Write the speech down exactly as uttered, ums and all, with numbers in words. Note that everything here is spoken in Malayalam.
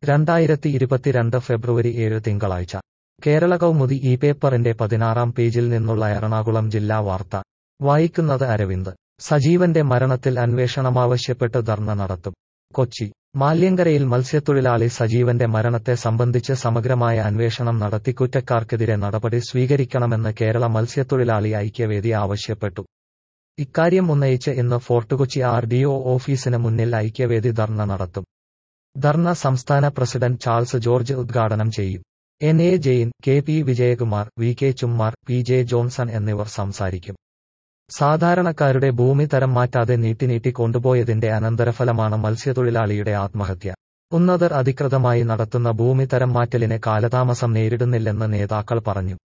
രണ്ടായിരത്തി ഇരുപത്തിരണ്ട് ഫെബ്രുവരി ഏഴ് തിങ്കളാഴ്ച കേരള കൗമുദി ഈ പേപ്പറിന്റെ പതിനാറാം പേജിൽ നിന്നുള്ള എറണാകുളം ജില്ലാ വാർത്ത വായിക്കുന്നത് അരവിന്ദ്. സജീവന്റെ മരണത്തിൽ അന്വേഷണമാവശ്യപ്പെട്ട് ധർണ നടത്തും. കൊച്ചി മാല്യങ്കരയിൽ മത്സ്യത്തൊഴിലാളി സജീവന്റെ മരണത്തെ സംബന്ധിച്ച് സമഗ്രമായ അന്വേഷണം നടത്തി കുറ്റക്കാർക്കെതിരെ നടപടി സ്വീകരിക്കണമെന്ന് കേരള മത്സ്യത്തൊഴിലാളി ഐക്യവേദി ആവശ്യപ്പെട്ടു. ഇക്കാര്യം ഉന്നയിച്ച് ഇന്ന് ഫോർട്ടുകൊച്ചി ആർ ഡി ഒ ഓഫീസിന് മുന്നിൽ ഐക്യവേദി ധർണ നടത്തും. ധർണ സംസ്ഥാന പ്രസിഡന്റ് ചാൾസ് ജോർജ് ഉദ്ഘാടനം ചെയ്യും. N A Jain, K P Vijayakumar, V K Chummar, P J Johnson എന്നിവർ സംസാരിക്കും. സാധാരണക്കാരുടെ ഭൂമി തരം മാറ്റാതെ നീട്ടിനീട്ടി കൊണ്ടുപോയതിന്റെ അനന്തരഫലമാണ് മത്സ്യത്തൊഴിലാളിയുടെ ആത്മഹത്യ. ഉന്നതർ അധികൃതമായി നടത്തുന്ന ഭൂമി തരം മാറ്റലിന് കാലതാമസം നേരിടുന്നില്ലെന്ന് നേതാക്കൾ പറഞ്ഞു.